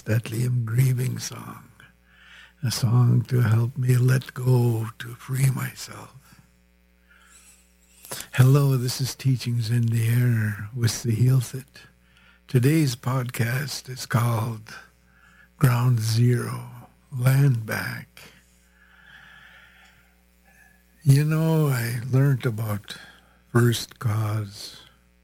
Stetlium Grieving Song, a song to help me let go, to free myself. Hello, this is Teachings in the Air with the Healthit. Today's podcast is called Ground Zero, Land Back. You know, I learned about first cause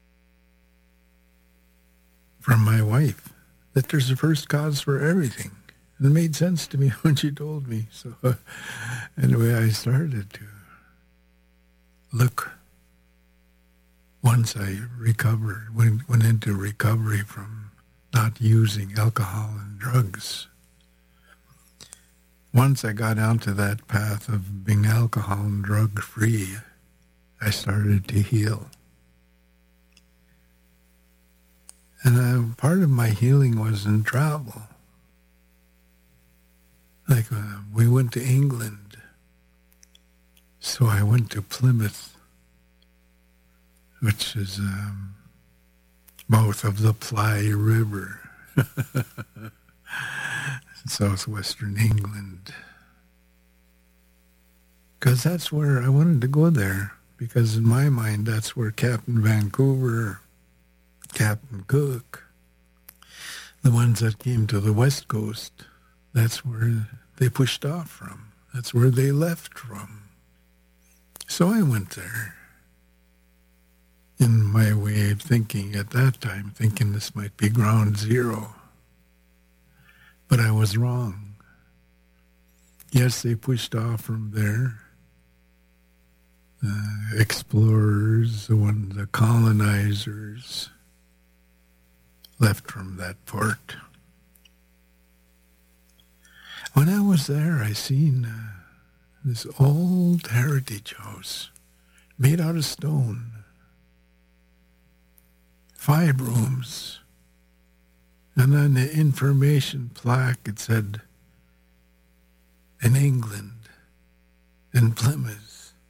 from my wife, that there's a first cause for everything. And it made sense to me when she told me. So anyway, I started to look once I recovered, went into recovery from not using alcohol and drugs. Once I got onto that path of being alcohol and drug-free, I started to heal. And part of my healing was in travel. Like we went to England, so I went to Plymouth, which is mouth of the Ply River, southwestern England. Because that's where I wanted to go there, because in my mind that's where Captain Vancouver, Captain Cook, the ones that came to the West Coast, that's where they pushed off from. That's where they left from. So I went there in my way of thinking at that time, thinking this might be ground zero. But I was wrong. Yes, they pushed off from there. Explorers, the colonizers, left from that port. When I was there, I seen this old heritage house made out of stone. 5 rooms. And on the information plaque, it said, in England, in Plymouth.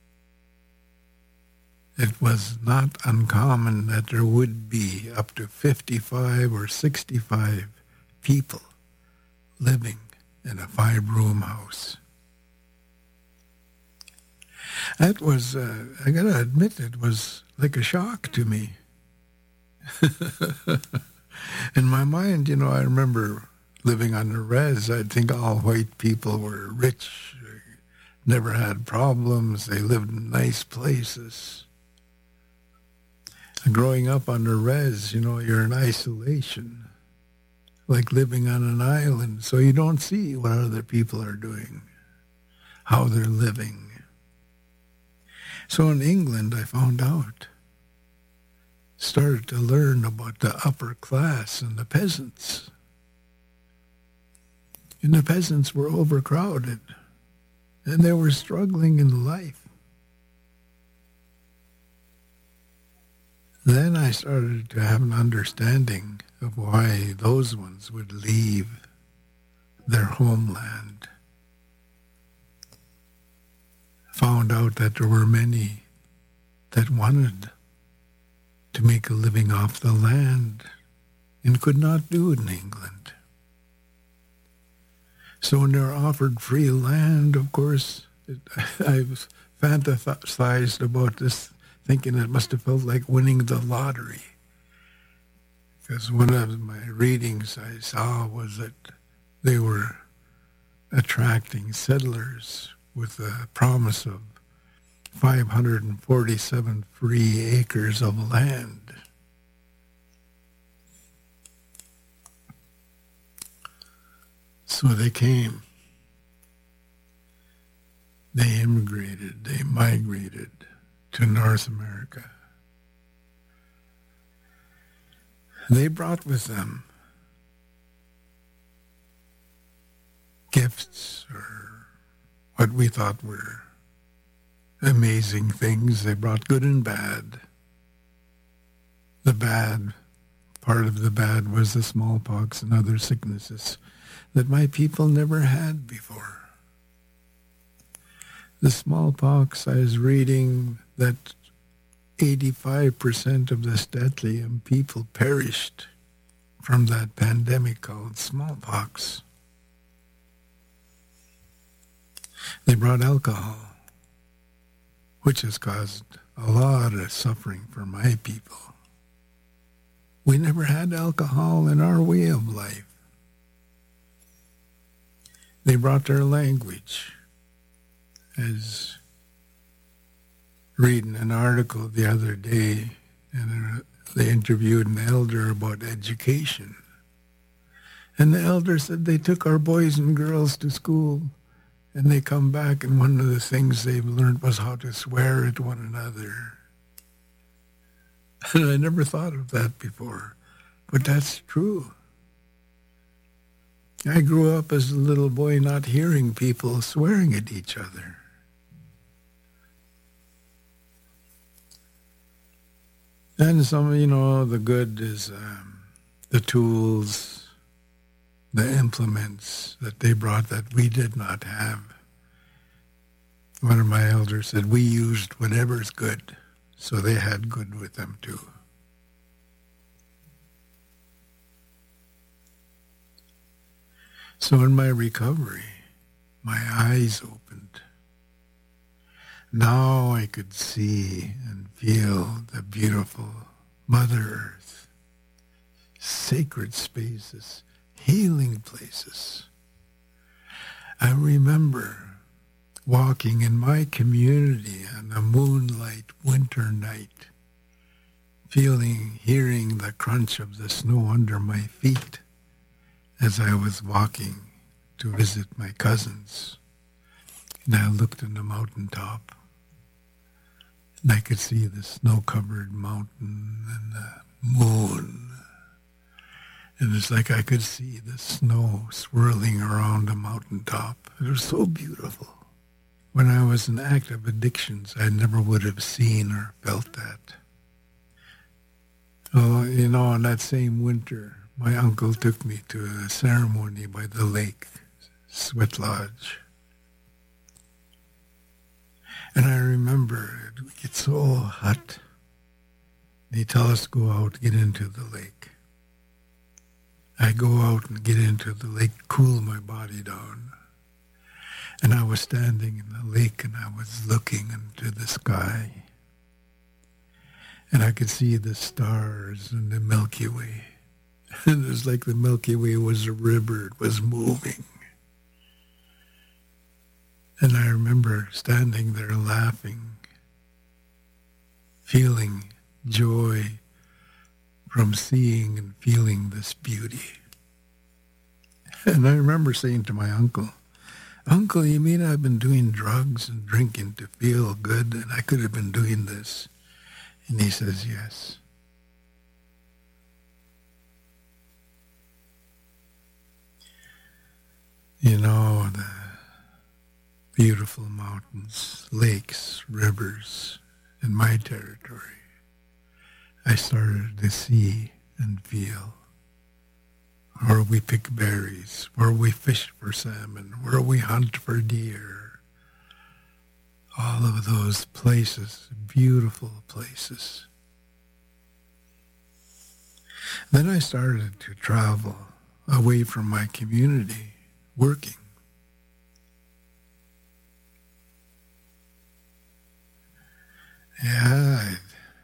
It was not uncommon that there would be up to 55 or 65 people living in a 5-room house. That was, I gotta admit, it was like a shock to me. In my mind, you know, I remember living on the res. I'd think all white people were rich, never had problems, they lived in nice places. Growing up on the res, you know, you're in isolation, like living on an island, so you don't see what other people are doing, how they're living. So in England, I found out, started to learn about the upper class and the peasants. And the peasants were overcrowded, and they were struggling in life. Then I started to have an understanding of why those ones would leave their homeland. Found out that there were many that wanted to make a living off the land and could not do it in England. So when they're offered free land, of course, I've fantasized about this, thinking it must have felt like winning the lottery. Because one of my readings I saw was that they were attracting settlers with a promise of 547 free acres of land. So they came. They immigrated, they migrated to North America. They brought with them gifts, or what we thought were amazing things. They brought good and bad. The bad, part of the bad was the smallpox and other sicknesses that my people never had before. The smallpox, I was reading that 85% of the Stetlium people perished from that pandemic called smallpox. They brought alcohol, which has caused a lot of suffering for my people. We never had alcohol in our way of life. They brought their language. As reading an article the other day, and they interviewed an elder about education. And the elder said they took our boys and girls to school, and they come back, and one of the things they've learned was how to swear at one another. And I never thought of that before, but that's true. I grew up as a little boy not hearing people swearing at each other. And some, the good is the tools, the implements that they brought that we did not have. One of my elders said, we used whatever's good, so they had good with them too. So in my recovery, my eyes opened. Now I could see and feel the beautiful Mother Earth, sacred spaces, healing places. I remember walking in my community on a moonlight winter night, hearing the crunch of the snow under my feet as I was walking to visit my cousins. And I looked on the mountaintop, and I could see the snow-covered mountain and the moon. And it's like I could see the snow swirling around the mountaintop. It was so beautiful. When I was in active addictions, I never would have seen or felt that. Oh, in that same winter, my uncle took me to a ceremony by the lake, Sweat Lodge. And I remember it would get so hot. They tell us to go out, get into the lake. I go out and get into the lake, cool my body down. And I was standing in the lake and I was looking into the sky. And I could see the stars and the Milky Way. And it was like the Milky Way was a river, it was moving. And I remember standing there laughing, feeling joy from seeing and feeling this beauty. And I remember saying to my uncle, Uncle, you mean I've been doing drugs and drinking to feel good and I could have been doing this? And he says, yes. The beautiful mountains, lakes, rivers in my territory, I started to see and feel. Where we pick berries, where we fish for salmon, where we hunt for deer. All of those places, beautiful places. Then I started to travel away from my community, working. Yeah, I'd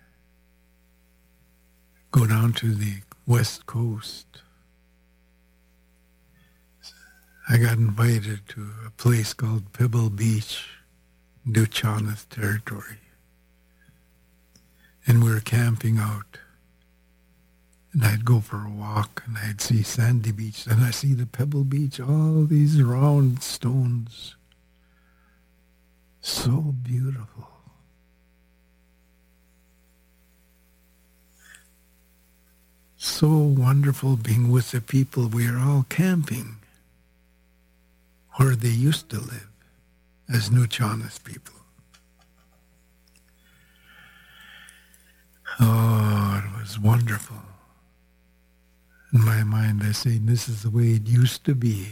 go down to the West Coast. I got invited to a place called Pebble Beach, Nuu-Chah-Nulth territory. And we were camping out. And I'd go for a walk and I'd see Sandy Beach. And I see the Pebble Beach, all these round stones. So beautiful. So wonderful being with the people. We are all camping where they used to live as Nuu-Chah-Nulth people. Oh, it was wonderful. In my mind, I say, this is the way it used to be.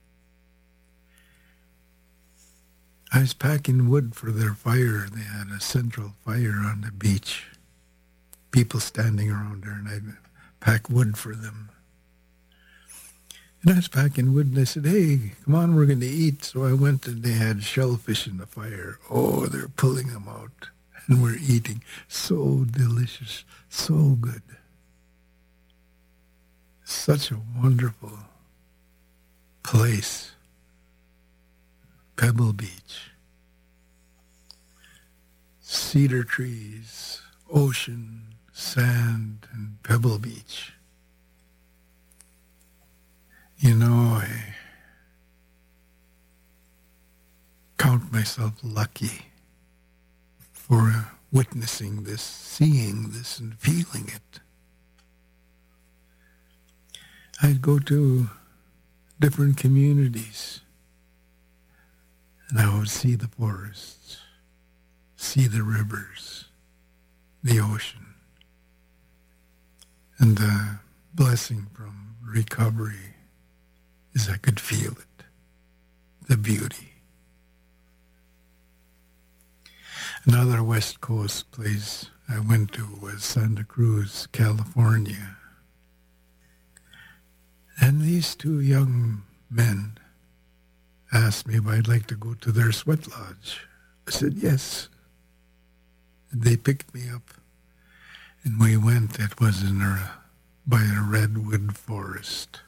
I was packing wood for their fire. They had a central fire on the beach. People standing around there, and I'd pack wood for them. And I was packing wood, and I said, hey, come on, we're going to eat. So I went, and they had shellfish in the fire. Oh, they're pulling them out, and we're eating. So delicious, so good. Such a wonderful place. Pebble Beach. Cedar trees, ocean, sand, and Pebble Beach. You know, I count myself lucky for witnessing this, seeing this, and feeling it. I'd go to different communities, and I would see the forests, see the rivers, the ocean, and the blessing from recovery is I could feel it, the beauty. Another West Coast place I went to was Santa Cruz, California. And these two young men asked me if I'd like to go to their sweat lodge. I said yes. And they picked me up, and we went. It was by a redwood forest.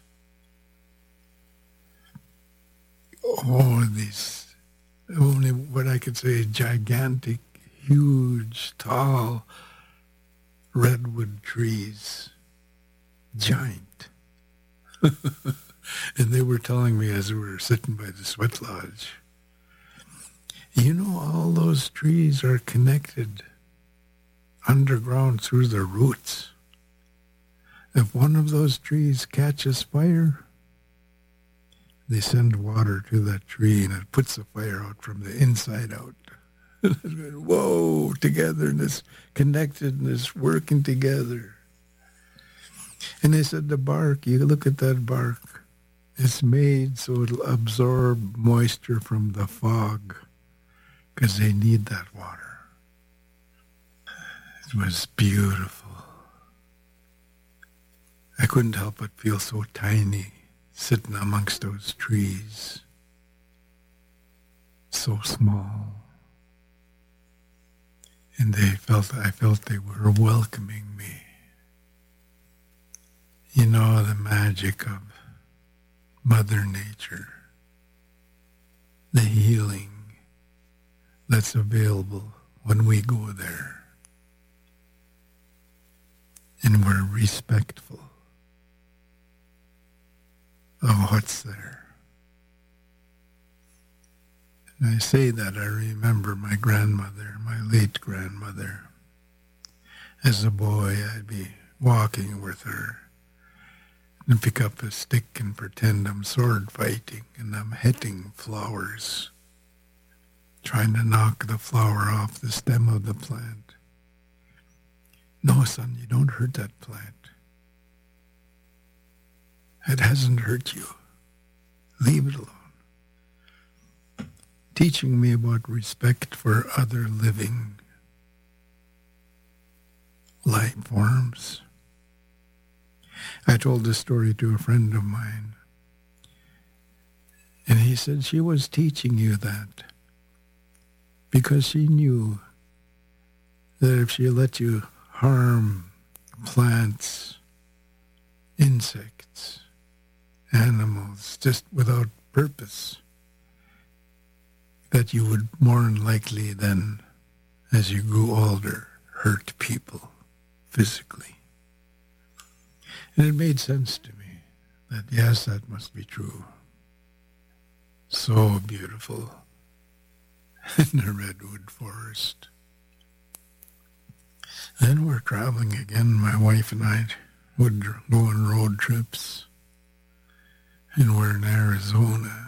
Oh, these, only what I could say, gigantic, huge, tall redwood trees. Giant. And they were telling me as we were sitting by the sweat lodge, you know, all those trees are connected underground through their roots. If one of those trees catches fire, they send water to that tree and it puts the fire out from the inside out. Whoa, togetherness, connectedness, working together. And they said the bark, you look at that bark, it's made so it'll absorb moisture from the fog because they need that water. It was beautiful. I couldn't help but feel so tiny sitting amongst those trees, so small. And I felt they were welcoming me. You know, the magic of Mother Nature, the healing that's available when we go there. And we're respectful of what's there. And I say that I remember my grandmother, my late grandmother. As a boy, I'd be walking with her and pick up a stick and pretend I'm sword fighting and I'm hitting flowers, trying to knock the flower off the stem of the plant. No, son, you don't hurt that plant. It hasn't hurt you. Leave it alone. Teaching me about respect for other living life forms. I told this story to a friend of mine, and he said she was teaching you that because she knew that if she let you harm plants, insects, animals, just without purpose, that you would more than likely then, as you grew older, hurt people physically. And it made sense to me that, yes, that must be true. So beautiful in the redwood forest. Then we're traveling again. My wife and I would go on road trips. And we're in Arizona.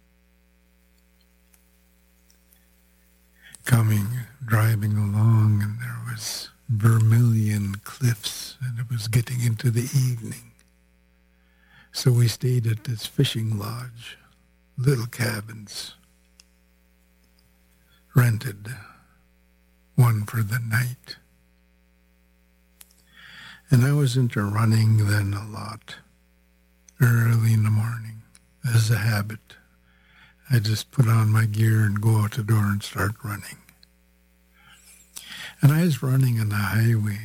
Driving along, and there was Vermilion Cliffs, and it was getting into the evening. So we stayed at this fishing lodge, little cabins, rented one for the night. And I was into running then a lot. early in the morning as a habit. I just put on my gear and go out the door and start running. And I was running on the highway.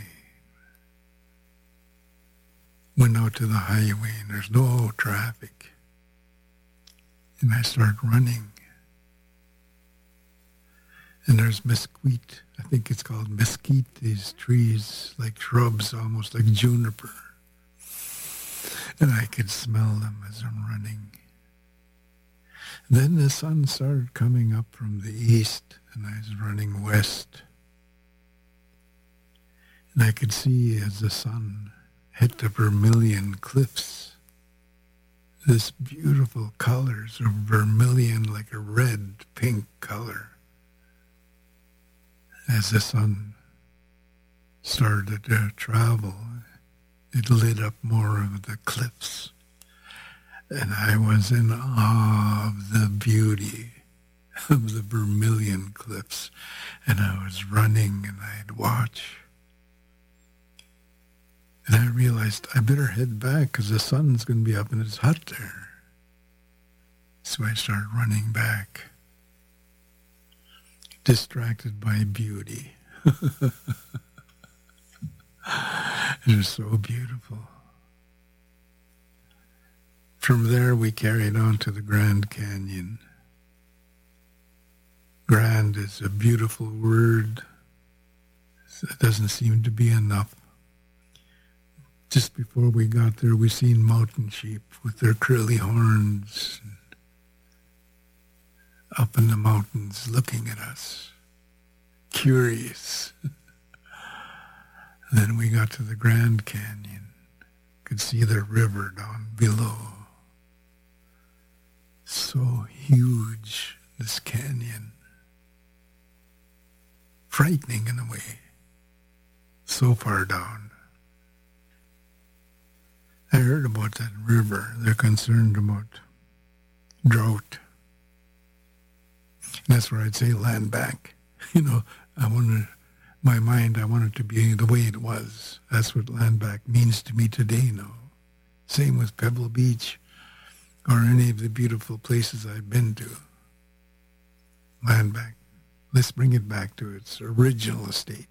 Went out to the highway and there's no traffic. And I start running. And there's mesquite. I think it's called mesquite, these trees, like shrubs, almost like juniper. And I could smell them as I'm running. Then the sun started coming up from the east, and I was running west. And I could see as the sun hit the Vermilion cliffs, this beautiful colors of vermilion, like a red, pink color. As the sun started to travel, it lit up more of the cliffs. And I was in awe of the beauty of the Vermilion cliffs. And I was running and I'd watch. And I realized I better head back because the sun's going to be up and it's hot there. So I started running back, distracted by beauty. It was so beautiful. From there, we carried on to the Grand Canyon. Grand is a beautiful word. It doesn't seem to be enough. Just before we got there, we seen mountain sheep with their curly horns up in the mountains looking at us, curious. Then we got to the Grand Canyon, could see the river down below. So huge, this canyon. Frightening in a way, so far down. I heard about that river. They're concerned about drought. And that's where I'd say land back. You know, I want it to be the way it was. That's what land back means to me today now. Same with Pebble Beach or any of the beautiful places I've been to. Land back. Let's bring it back to its original state.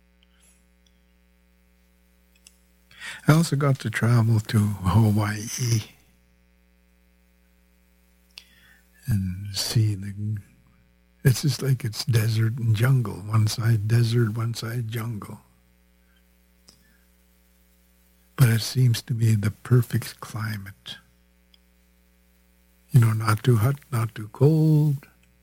I also got to travel to Hawaii and see it's just like it's desert and jungle. One side desert, one side jungle. But it seems to be the perfect climate. You know, not too hot, not too cold.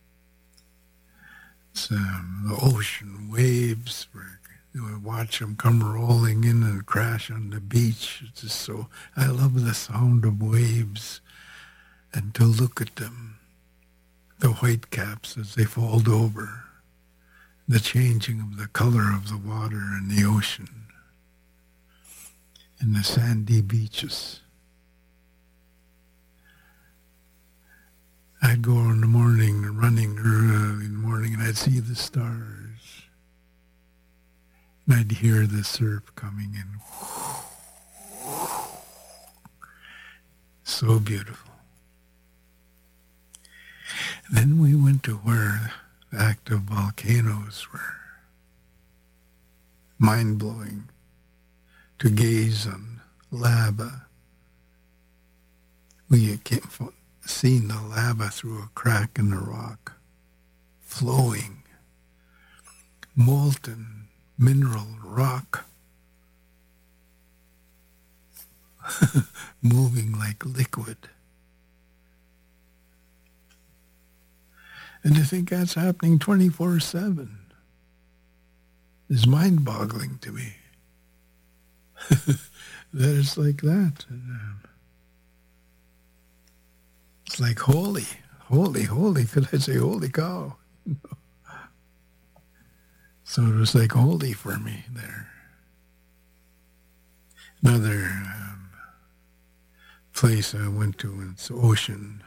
It's the ocean waves where you watch them come rolling in and crash on the beach. It's just so, I love the sound of waves and to look at them, the white caps as they fold over, the changing of the color of the water in the ocean, and the sandy beaches. I'd go in the morning, running early in the morning, and I'd see the stars. And I'd hear the surf coming in. So beautiful. Then we went to where the active volcanoes were. Mind-blowing to gaze on lava. We seen the lava through a crack in the rock, flowing, molten mineral rock, moving like liquid. And to think that's happening 24/7 is mind-boggling to me. That it's like that. It's like holy. Could I say holy cow? So it was like holy for me there. Another place I went to in the ocean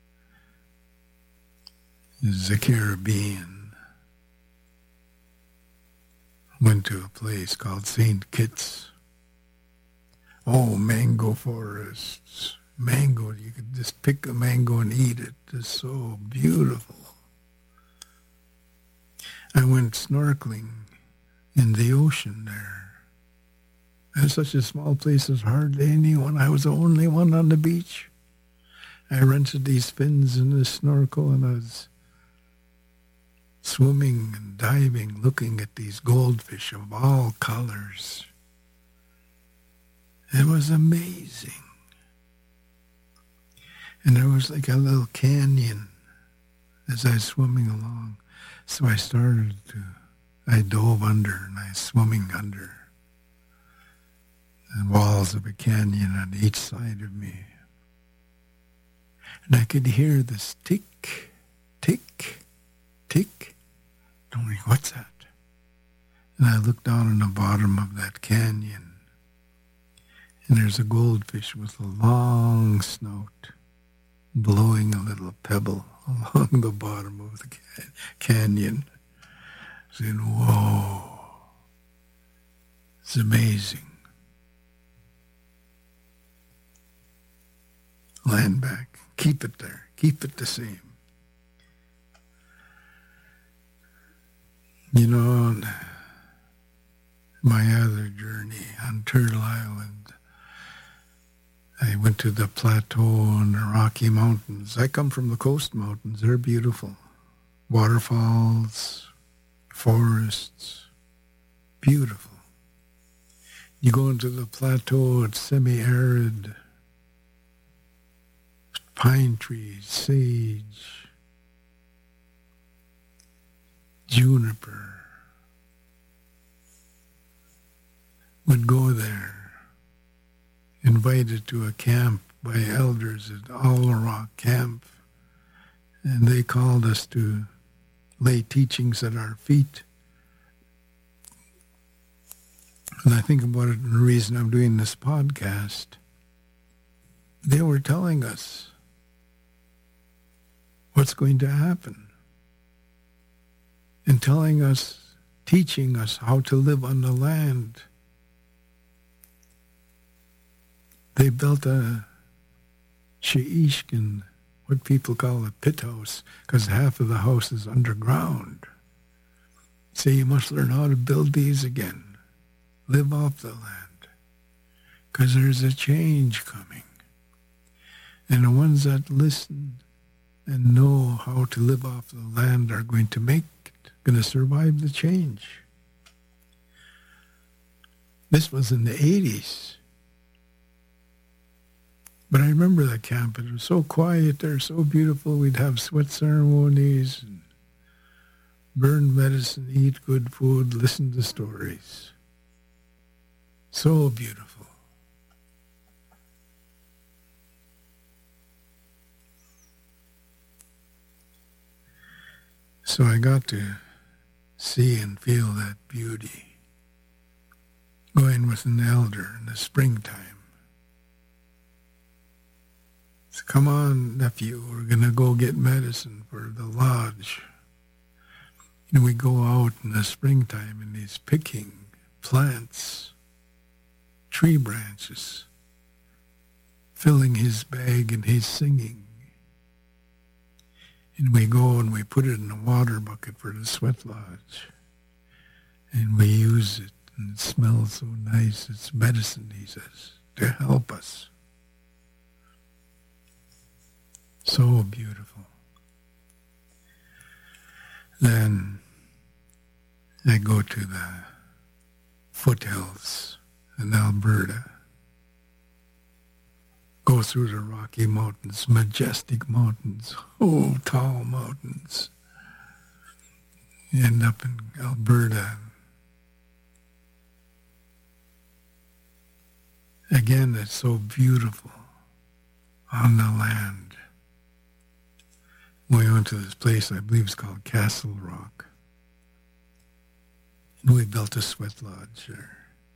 is the Caribbean. Went to a place called St. Kitts. Oh, mango forests, mango. You could just pick a mango and eat it. It's so beautiful. I went snorkeling in the ocean there. And such a small place, there's hardly anyone. I was the only one on the beach. I rented these fins and this snorkel, and I was swimming and diving, looking at these goldfish of all colors. It was amazing. And there was like a little canyon as I was swimming along. So I dove under and I was swimming under the walls of a canyon on each side of me. And I could hear this tick, tick, tick. I'm like, what's that? And I looked down on the bottom of that canyon. And there's a goldfish with a long snout blowing a little pebble along the bottom of the canyon. Saying, whoa, it's amazing. Land back. Keep it there. Keep it the same. You know, on my other journey on Turtle Island, I went to the plateau and the Rocky Mountains. I come from the Coast Mountains. They're beautiful. Waterfalls, forests, beautiful. You go into the plateau, it's semi-arid. Pine trees, sage, juniper. Would go there, invited to a camp by elders at Owl Rock Camp, and they called us to lay teachings at our feet. And I think about it, and the reason I'm doing this podcast, they were telling us what's going to happen, and telling us, teaching us how to live on the land. They built a she'ishkin, what people call a pit house, because half of the house is underground. So you must learn how to build these again, live off the land, because there's a change coming. And the ones that listen and know how to live off the land are going to make it, going to survive the change. This was in the 80s. But I remember that camp. It was so quiet there, so beautiful. We'd have sweat ceremonies, and burn medicine, eat good food, listen to stories. So beautiful. So I got to see and feel that beauty going with an elder in the springtime. So come on, nephew, we're going to go get medicine for the lodge. And we go out in the springtime and he's picking plants, tree branches, filling his bag, and he's singing. And we go and we put it in a water bucket for the sweat lodge. And we use it, and it smells so nice. It's medicine, he says, to help us. So beautiful. Then I go to the foothills in Alberta. Go through the Rocky Mountains, majestic mountains, oh, tall mountains. End up in Alberta. Again, it's so beautiful on the land. We went to this place, I believe it's called Castle Rock. And we built a sweat lodge there.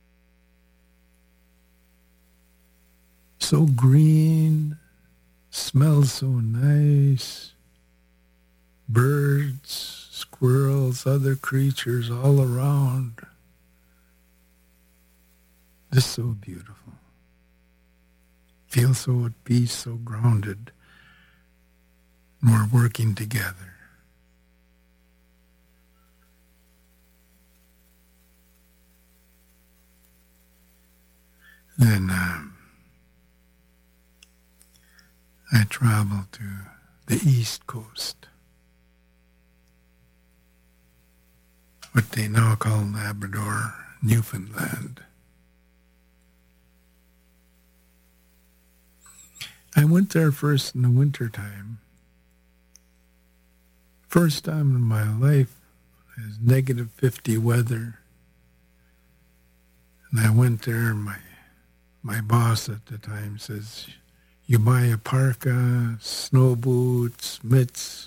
So green, smells so nice. Birds, squirrels, other creatures all around. Just so beautiful. feel so at peace, so grounded. We're working together. Then I traveled to the East Coast, what they now call Labrador, Newfoundland. I went there first in the wintertime. First time in my life, it was negative 50 weather. And I went there, and my boss at the time says, you buy a parka, snow boots, mitts,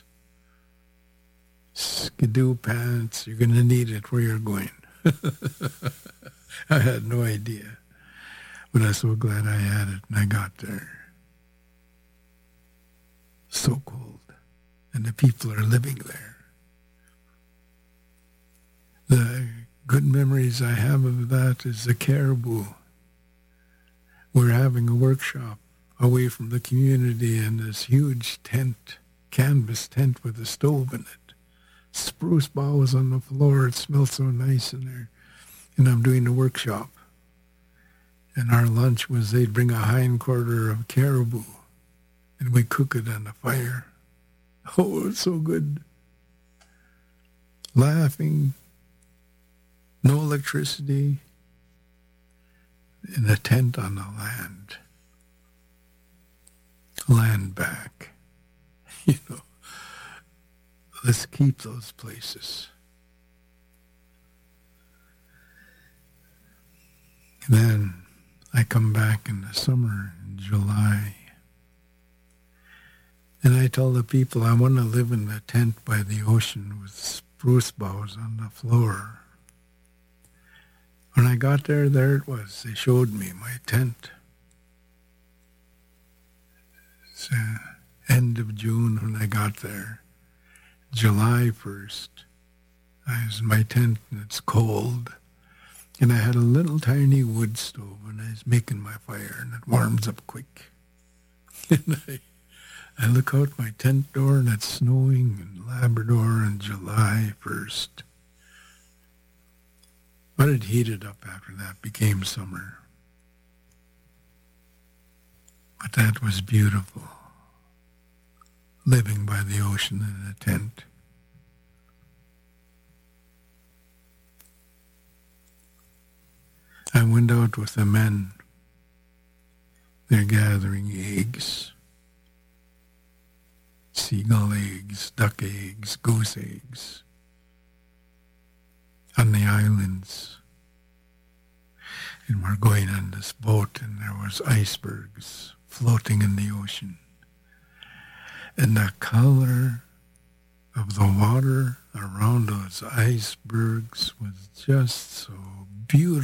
skidoo pants, you're going to need it where you're going. I had no idea. But I'm so glad I had it, and I got there. So cold. And the people are living there. The good memories I have of that is the caribou. We're having a workshop away from the community in this huge tent, canvas tent with a stove in it. Spruce boughs on the floor. It smells so nice in there. And I'm doing a workshop. And our lunch was they'd bring a hindquarter of caribou, and we cook it on the fire. Oh, it's so good. Laughing, no electricity, in a tent on the land. Land back. You know, let's keep those places. Then I come back in the summer, in July, and I tell the people I want to live in a tent by the ocean with spruce boughs on the floor. When I got there, there it was. They showed me my tent. It's end of June when I got there. July 1st, I was in my tent and it's cold. And I had a little tiny wood stove and I was making my fire and it warms up quick. And I look out my tent door and it's snowing in Labrador on July 1st. But it heated up after that, became summer. But that was beautiful, living by the ocean in a tent. I went out with the men. They're gathering eggs. Seagull eggs, duck eggs, goose eggs. On the islands. And we're going on this boat and there was icebergs floating in the ocean. And the color of the water around those icebergs was just so beautiful.